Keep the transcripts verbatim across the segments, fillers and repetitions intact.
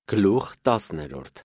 Գլուխ տասներորդ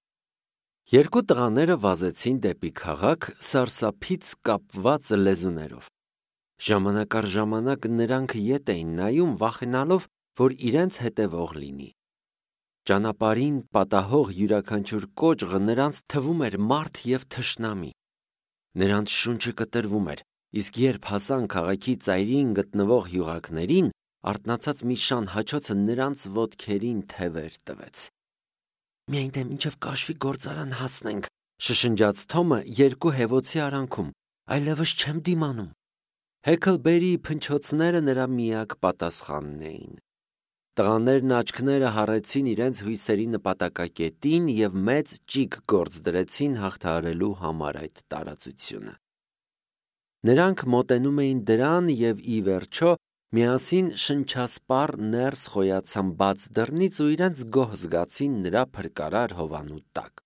Երկու տղաները վազեցին դեպի քաղաք սարսափից կապված լեզուներով։ Ժամանակ առ ժամանակ նրանք ետ էին նայում, վախենալով, որ իրենց հետևող լինի։ Ճանապարհին պատահող յուրաքանչյուր կոճղը նրանց թվում էր մարդ և թշնամի։ Նրանց շունչը կտրվում էր, իսկ երբ հասան քաղաքի ծայրին գտնվող յուղակներին, արթնացած մի շան հաչոցը նրանց ոտքերին թևեր տվեց։ «Միայն թե մինչև կաշվի գործարան հասնենք», շշնջաց Թոմը երկու հևոցի արանքում, «այլևս չեմ դիմանում»։ Հեքլբերիի փնչոցները նրա միակ պատասխանն էին։ Տղաներն աչքները հառեցին իրենց հույսերի նպատակակետին և մեծ ճիգ գործ դրեցին հաղթահարելու համար այդ տարածությունը։ Նրանք մոտենում էին դրան և ի վերջո միասին շնչասպառ ներս խոյացան բաց դռնից ու իրենց գոհ զգացին նրա փրկարար հովանու տակ։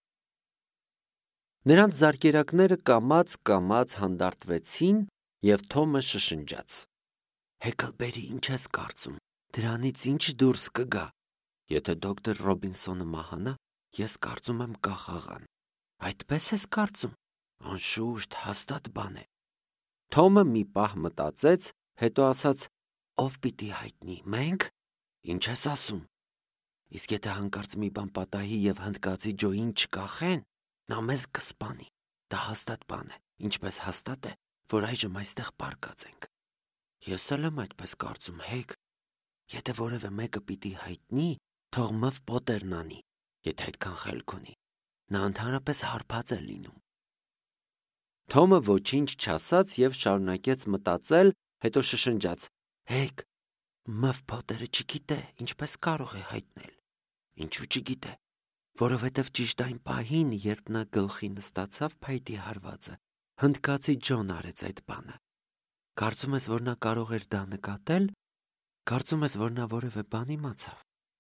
Նրանց զարկերակները կամաց-կամաց հանդարտվեցին, և Թոմը շշնջաց. «Հեքլբերի, ինչ ես կարծում, դրանից ինչ դուրս կգա։ Եթե դոկտոր Ռոբինսոնը մահանա, ես կարծում եմ կախաղան։ Այդպե՞ս ես կարծում։ Անշուշտ, հաստատ բան է»։ Թոմը մի պահ մտածեց, հետո ասաց. «Ով պիտի հայտնի, մենք։ Ինչ ես ասում։ Իսկ եթե հանկարծ մի բան պատահի և հնդկացի Ջոյին չկախեն, նա մեզ կսպանի։ Դա հաստատ բան է, ինչպես հաստատ է, որ այժմ այստեղ պառկած ենք»։ «Ես էլ եմ այդպես կարծում, Հեք։ Եթե որևէ մեկը պիտի հայտնի, թող Մըվ Պոտերն անի, եթե այդքան խելք ունի։ Նա ընդհանրապես հարբած է լինում»։ Թոմը ոչինչ չասաց և շարունակեց մտածել, հետո շշնջաց. «Հեկ, Մըվ Պոտերը չգիտե, ինչպես կարող է հայտնել։ Ինչու չգիտե։ Որովհետև ճիշտ այն պահին, երբ նա գլխի նստացավ փայտի հարվածը, հնդկացի Ջոն արեց այդ բանը։ Կարծում ես, որ նա կարող էր դա նկատել։ Կարծում ես, որ նա որևէ բան իմացավ»։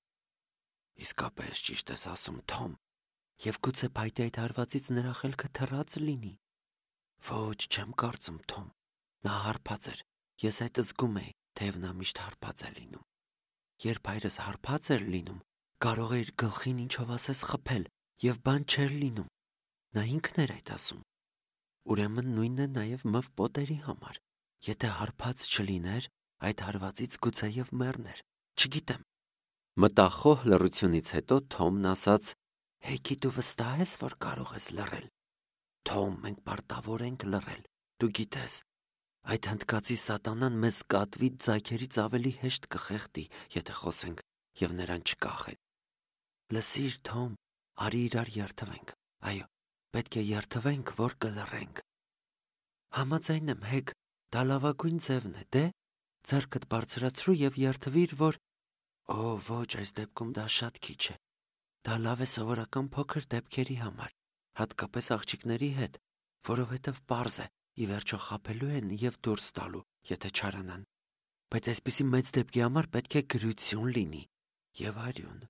«Իսկապես ճիշտ ես ասում, Թոմ, և գուցե փայտի այդ հարվածից նրա խելքը թռած լինի»։ «Ոչ, չեմ կարծում, Թոմ։ Նա հարբած էր։ Ես այդ զգում էի, թեև նա միշտ հարբած է լինում։ Երբ հայրս հարբած էր լինում, կարող է իր գլխին ինչով ասես խփել, և բան չէր լինում։ Նա ինքն էր այդ ասում։ Ուրեմն նույնն է նաև Մըվ Պոտերի համար։ Եթե հարբած չլիներ, այդ հարվածից գուցեև մեռներ։ Չգիտեմ»։ Մտախոհ լռությունից հետո Թոմն ասաց. «Հեքի, դու վստահ ես, որ կարող ես լռել»։ «Թոմ, մենք պարտավոր ենք լռել։ Դու գիտես, այդ հնդկացի սատանան մեզ կատվի ձագերից ավելի հեշտ կխեղդի, եթե խոսենք և նրան չկախեն։ Լսիր, Թոմ, արի իրար երդվենք։ Այո, պետք է երդվենք, որ կլռենք»։ «Համաձայն եմ, Հեկ, դա լավագույն ձևն է, դե, ձեռքդ բարձրացրու և երդվիր, որ…» «Օ, ոչ, այս դեպքում դա շատ քիչ է։ Դա լավ է սովորական փոքր դեպքերի համար, հատկապես աղջիկների հետ, որովհետև պարզ է, ի վերջո խաբելու են և դուրս տալու, եթե չարանան։ Բայց այսպիսի մեծ դեպքի համար պետք է գրություն լինի և արյուն»։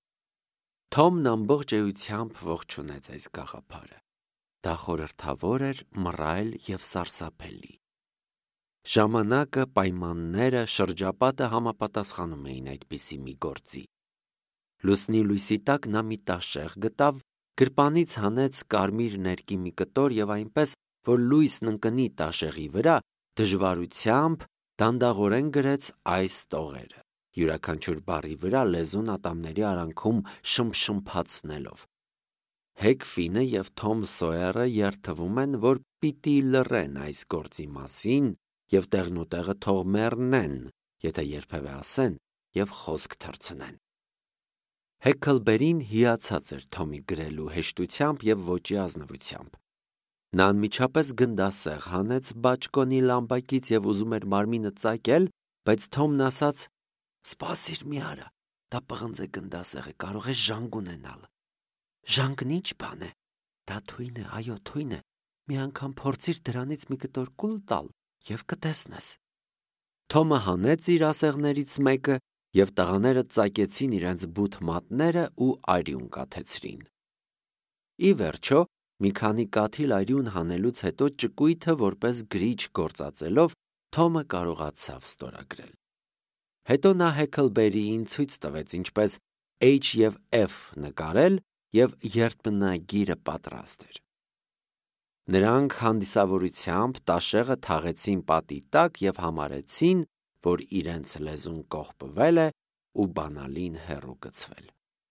Թոմն ամբողջ էությամբ ողջունեց այս գաղափարը։ Դա խորհրդավոր էր, մռայլ և սարսափելի։ Ժամանակը, պայմանները, շրջապատը համապատասխանում էին այդպիսի մի գործի։ Լուսնի լույսի տակ նա մի տաշեղ գտավ, գրպանից հանեց կարմիր ներկի մի կտոր և այնպես, որ լույսն ընկնի տաշեղի վրա, դժվարությամբ դանդաղորեն գրեց այս տողերը, յուրաքանչյուր բառի վրա լեզուն ատամների արանքում շմփշմփացնելով. Հեկ Ֆինը և Թոմ Սոյերը երդվում են, որ պիտի լռեն այս գործի մասին և տեղնուտեղը թող մեռնեն, եթե երբևէ ասեն և խոսք թռցնեն։ Հեքլբերին հիացած էր Թոմի գրելու հեշտությամբ և ոճի ազնվությամբ։ Նա անմիջապես գնդասեղ հանեց բաճկոնի լամպակից և ուզում էր մարմինը ծակել, բայց Թոմն ասաց. «Սպասիր մի արա, դա պղնձե գնդասեղ է, կարող ես ժանգ ունենալ»։ «Ժանգն ինչ բան է։ Դա թույն է, այո, թույն է։ Մի անգամ փորձիր դրանից մի կտոր կուլ տալ և կտեսնես»։ Թոմը հանեց իր ասեղներից մեկը, և տղաները ծակեցին իրենց բութ մատները ու արյուն կաթեցրին։ Ի վերջո, մի քանի կաթիլ արյուն հանելուց հետո ճկույթը որպես գրիչ գործածելով, Թոմը կարողացավ ստորագրել։ Հետո նա Հեքլբերիին ցույց տվեց ինչպես H և F նկարել և երթմնագիրը պատրաստ էր։ Նրանք հանդիսավորությամբ տաշեղը թաղեցին պատի տակ և համարեցին, որ իրենց լեզուն կողպվել է ու բանալին հեռու գցվել։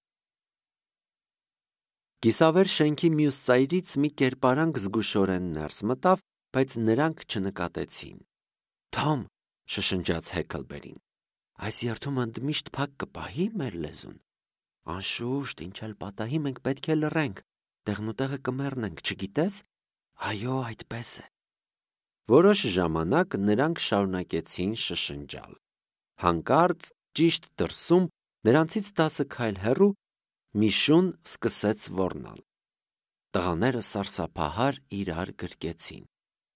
Կիսավեր շենքի մյուս ծայրից մի կերպարանք զգուշորեն ներս մտավ, բայց նրանք չնկատեցին։ «Թոմ», շշնջաց Հեքլբերին, «այս երթում ընդմիշտ փակ կպահի՞ մեր լեզուն»։ «Անշուշտ, ինչ էլ պատահի, մենք պետք է լռենք, տեղնուտեղը կմեռնենք, չգիտես»։ «Այո, այդպես է»։ Որոշ ժամանակ նրանք շարունակեցին շշնջալ։ Հանկարծ ճիշտ դրսում, նրանցից տասը քայլ հեռու, մի շուն սկսեց ոռնալ։ Տղաները սարսափահար իրար գրկեցին։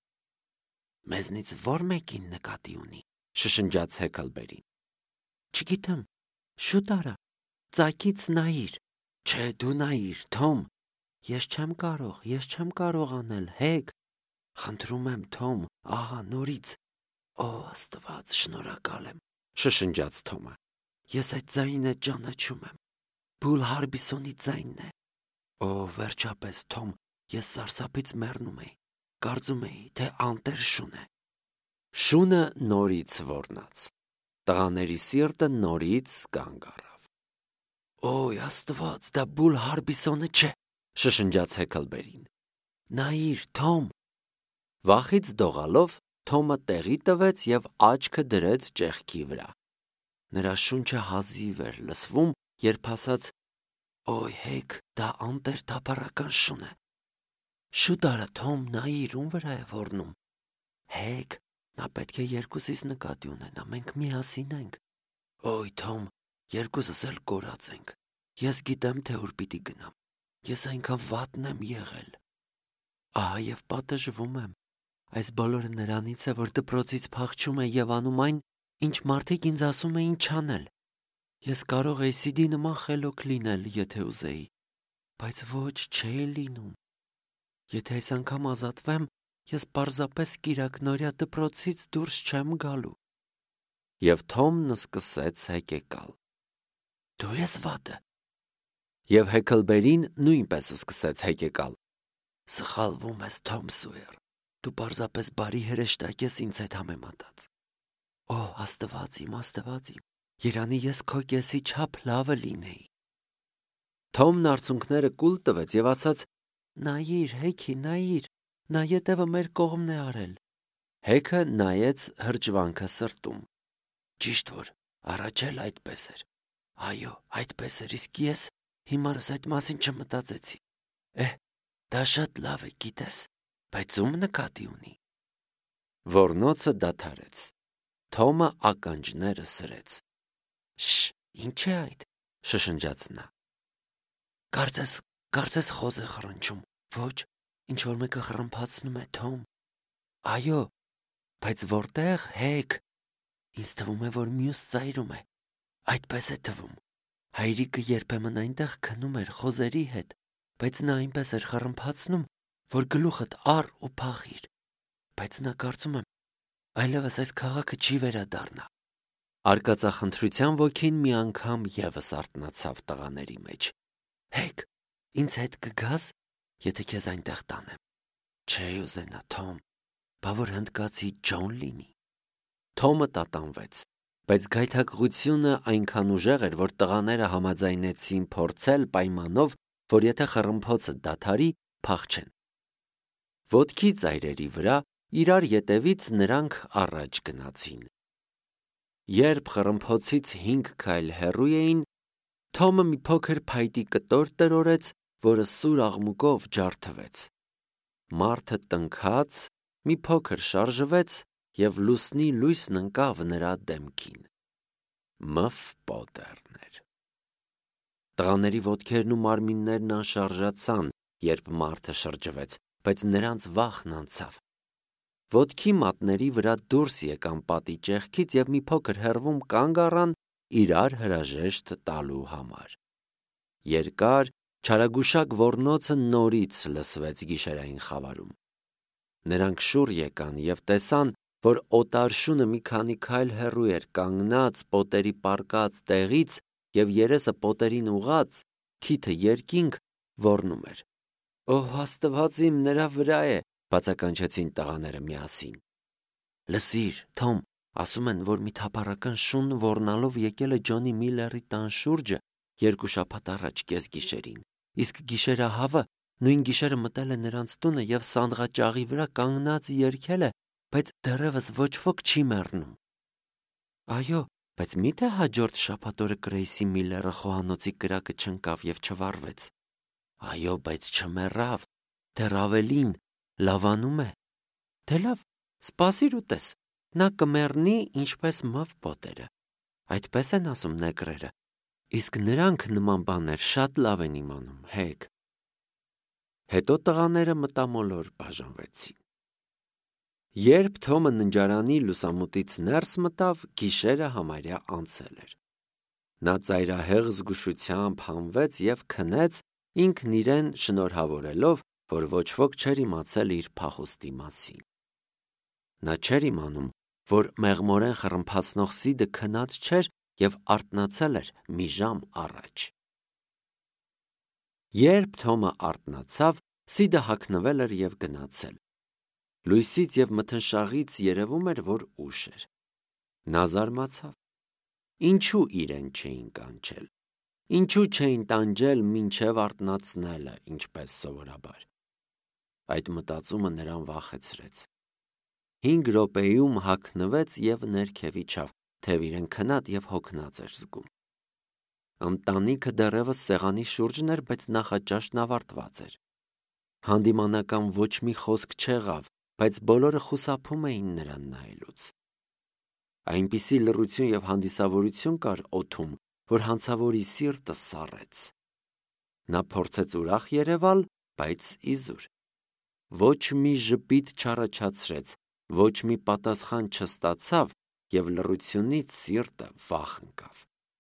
«Մեզնից ո՞ր մեկին նկատի ունի», շշնջաց Հեքլբերին։ «Չգիտեմ, շուտ արա, ծակից նայիր»։ «Չէ, դու նայիր, Թոմ»։ «Ես չեմ կարող, ես չեմ կարող անել, Հեք»։ «Խնդրում եմ, Թոմ, ահա նորից»։ «Օ, Աստված, շնորհակալ եմ», շշնջաց Թոմը։ «Ես այդ ձայնը ճանաչում եմ։ Բուլ Հարբիսոնի ձայնն է»։ «Օ, վերջապես, Թոմ, ես սարսափից մեռնում էի, կարծում էի, թե անտեր շուն է»։ Շունը նորից ոռնաց։ Տղաների սիրտը նորից կանգ առավ։ «Օյ, Աստված, դա Բուլ Հարբիսոնը չէ», շշնջաց Հեքլբերին։ «Նայիր, Թոմ»։ Վախից դողալով Թոմը տեղի տվեց և աչքը դրեց ճեղքի վրա։ Նրա շունչը հազիվ էր լսվում, երբ ասաց. «Օյ, Հեք, դա անտեր թափառական շուն է»։ «Շուտ արա, Թոմ, նայիր, ում վրա է ոռնում»։ «Հեք, նա պետք է երկուսիս նկատի ունենա, մենք միասին ենք»։ «Օյ, Թոմ, երկուսս էլ կորած ենք։ Ես գիտեմ, թե ուր պիտի գնամ։ Ես այնքան վատն եմ եղել։ Ահա և պատժվում եմ։ Այս բոլորը նրանից է, որ դպրոցից փախչում է և անում այն, ինչ մարդիկ ինձ ասում էին չանել։ Ես կարող էի Սիդի նման խելոք լինել, եթե ուզեի, բայց ոչ, չէի լինում։ Եթե այս անգամ ազատվեմ, ես պարզապես կիրակնօրյա դպրոցից դուրս չեմ գալու»։ Եվ Թոմն սկսեց հեկեկալ։ «Դու ես վատը»։ Եվ Հեքլբերին նույնպես սկսեց հեկեկալ։ «Սխալվում ես, Թոմ Սոյեր, դու պարզապես բարի հրեշտակ ես ինձ հետ համեմատած։ Օ, Աստված իմ, Աստված իմ, երանի ես քո կեսի չափ լավը լինեի»։ Թոմն արցունքները կուլ տվեց և ասաց. «Նայիր, Հեքի, նայիր, նա ետևը մեր կողմն է արել»։ Հեքը նայեց հրճվանքը սրտում։ «Ճիշտ որ, առաջ էլ այդպես էր։ Այո, այդպես էր, իսկ ես հիմարս այդ մասին չմտածեցի։ Էհ, դա շատ լավ է, գիտես, բայց ում նկատի ունի»։ Ոռնոցը դադարեց։ Թոմը ականջները սրեց։ «Շ, ինչ է այդ», շշնջաց նա։ «Կարծես, կարծես խոզ է խռնչում։ Ոչ, ինչ-որ մեկը խռմփացնում է, Թոմ»։ «Այո, բայց որտե՞ղ, Հեք»։ «Ինձ թվում է, որ մյուս ծայրում է։ Այդպես է թվում։ Հայրիկը երբեմն այնտեղ քնում էր խոզերի հետ, բայց նա այնպես էր խռմփացնում, որ գլուխդ առ ու փախիր։ Բայց նա, կարծում եմ, այլևս այս քաղաքը չի վերադառնա»։ Արկածախնդրության ոգին մի անգամ ևս արթնացավ տղաների մեջ։ «Հեք, ինձ հետ կգա՞ս, եթե քեզ այնտեղ տանեմ»։ «Չէի ուզենա, Թոմ, բա որ հնդկացի Ջոն լինի»։ Թոմը տատանվեց, բայց գայթակղությունը այնքան ուժեղ էր, որ տղաները համաձայնեցին փորձել պայմանով, որ եթե խռմփոցը դադարի, փախչեն։ Ոտքի ծայրերի վրա իրար ետևից նրանք առաջ գնացին։ Երբ խռմփոցից հինգ քայլ հեռու էին, Թոմը մի փոքր փայտի կտոր տրորեց, որը սուր աղմուկով ջարդվեց։ Մարդը տնքաց, մի փոքր շարժվեց և լուսնի լույսն ընկավ նրա դեմքին։ Մըֆ Պոտերն էր։ Տղաների ոտքերն ու մարմիններն անշարժացան, երբ մարդը շրջվեց, բայց նրանց վախն անցավ։ Ոտքի մատների վրա դուրս եկան պատի ճեղքից և մի փոքր հեռվում կանգ առան իրար հրաժեշտ տալու համար։ Երկար, չարագուշակ ոռնոցը նորից լսվեց գիշերային խավարում։ Նրանք շուռ եկան և տեսան, որ օտար շունը մի քանի քայլ հեռու էր կանգնած պատերի պառկած տեղից և երեսը պատերին ուղղած, քիթը երկինք, ոռնում էր։ «Օհ, Աստված իմ, նրա վրա է», բացականչեցին տղաները միասին։ «Լսիր, Թոմ, ասում են, որ մի թափառական շուն ոռնալով եկել է Ջոնի Միլլերի տան շուրջը երկու շաբաթ առաջ կեսգիշերին, իսկ գիշերահավը նույն գիշերը մտել է նրանց տունը և սանդղաճաղի վրա կանգնած երգել է, բայց դեռևս ոչ ոք չի մեռնում»։ «Այո, բայց մի՞թե հաջորդ շաբաթ օրը Գրեյսի Միլլերը խոհանոցի կրակը չընկավ և չվառվեց»։ «Այո, բայց չմեռավ, դեռ ավելին, լավանում է»։ «Դե լավ, սպասիր ու տես, նա կմեռնի, ինչպես Մըվ Պոտերը, այդպես են ասում նեգրերը, իսկ նրանք նման բաներ շատ լավ են իմանում, հեգ»։ Հետո տղաները մտամոլոր բաժանվեցին։ Երբ Թոմը ննջարանի լուսամուտից ներս մտավ, գիշերը համարյա անցել էր։ Նա ծայրահեղ զգուշությամբ հանվեց և քնեց, ինքն իրեն շնորհավորելով, որ ոչ ոք չէր իմացել իր փախուստի մասին։ Նա չէր իմանում, որ մեղմորեն խռմփացնող Սիդը քնած չէր և արթնացել էր մի ժամ առաջ։ Երբ Թոմը արթնացավ, Սիդը հագնվել էր և գնացել։ Լույսից և մթնշաղից երևում էր, որ ուշ էր։ Նա զարմացավ. ինչու իրեն չէին կանչել, ինչու չէին տանջել մինչև արթնացնելը, ինչպես սովորաբար։ Այդ մտածումը նրան վախեցրեց։ Հինգ րոպեում հագնվեց և ներքև իջավ, թեև իրեն քնած և հոգնած էր զգում։ Ընտանիքը դեռևս սեղանի շուրջն էր, բայց նախաճաշն ավարտված էր։ Հանդիմանական ոչ մի խոսք չեղավ, բայց բոլորը խուսափում էին նրան նայելուց։ Այնպիսի լռություն և հանդիսավորություն կար օդում, որ հանցավորի սիրտը սառեց։ Նա փորձեց ուրախ երևալ, բայց իզուր։ Ոչ մի ժպիտ չառաջացրեց, ոչ մի պատասխան չստացավ, և լռությունից սիրտը վախ ընկավ։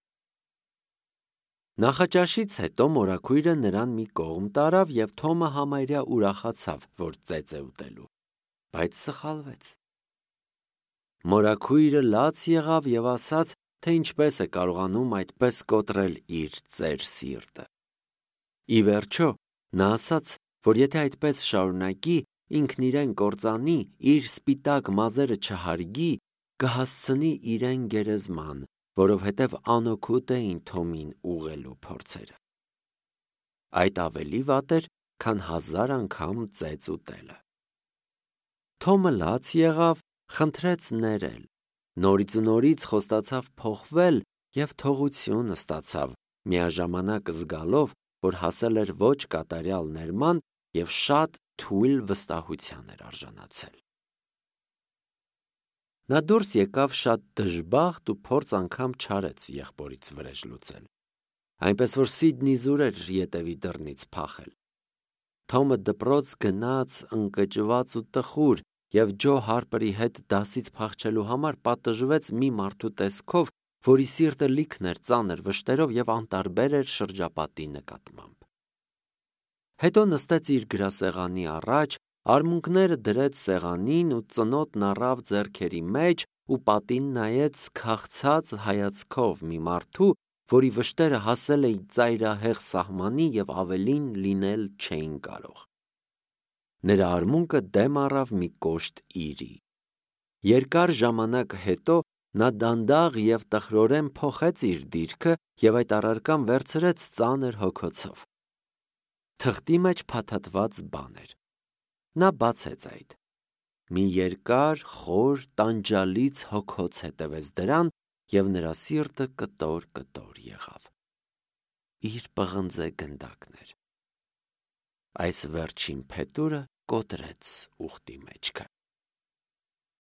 Նախաճաշից հետո մորաքույրը նրան մի կողմ տարավ, և Թոմը համարյա ուրախացավ, որ ծեծ է ուտելու, բայց սխալվեց։ Մորաքույրը լաց եղավ և ասաց, թե ինչպես է կարողանում այդպես կոտրել իր ծեր սիրտը։ Ի վերջո, նա ասաց, որ եթե այդպես շարունակի, ինքն իրեն կործանի, իր սպիտակ մազերը չհարգի, կհասցնի իրեն գերեզման, որովհետև անօգուտ էին Թոմին ուղղելու փորձերը։ Այդ ավելի վատ էր, քան հազար անգամ ծեծ ուտելը։ Թոմը լաց եղավ, խնդրեց ներել, նորից ու նորից խոստացավ փոխվել և թողություն ստացավ, միաժամանակ զգալով, որ հասել էր ոչ կատարյալ ներման և շատ թույլ վստահության էր արժանացել։ Նա դուրս եկավ շատ դժբախտ ու փորձ անգամ չարեց եղբորից վրեժ լուծել, այնպես որ Սիդն իզուր էր ետևի դռնից փախել։ Թոմը դպրոց գնաց ընկճված ու տխուր և Ջո Հարպերի հետ դասից փախչելու համար պատժվեց մի մարդու տեսքով, որի սիրտը լիքն էր ծանր վշտերով և անտարբեր էր շրջապատի նկատմամբ։ Հետո նստեց իր գրասեղանի առաջ, արմունկները դրեց սեղանին ու ծնոտն առավ ձեռքերի մեջ ու պատին նայեց քաղցած հայացքով մի մարդու, որի վշտերը հասել էին ծայրահեղ սահմանի և ավելին լինել չէին կարող։ Նրա արմունկը դեմ առավ մի կոշտ իրի։ Երկար ժամանակ հետո նա դանդաղ և տխրորեն փոխեց իր դիրքը և այդ առարկան վերցրեց ծանր հոգոցով։ Թղթի մեջ փաթաթված բան էր։ Նա բացեց այդ։ Մի երկար, խոր, տանջալից հոգոց հետևեց դրան, և նրա սիրտը կտոր-կտոր եղավ։ Իր պղնձե գնդակն էր։ Այս վերջին փետուրը կոտրեց ուխտի մեջքը։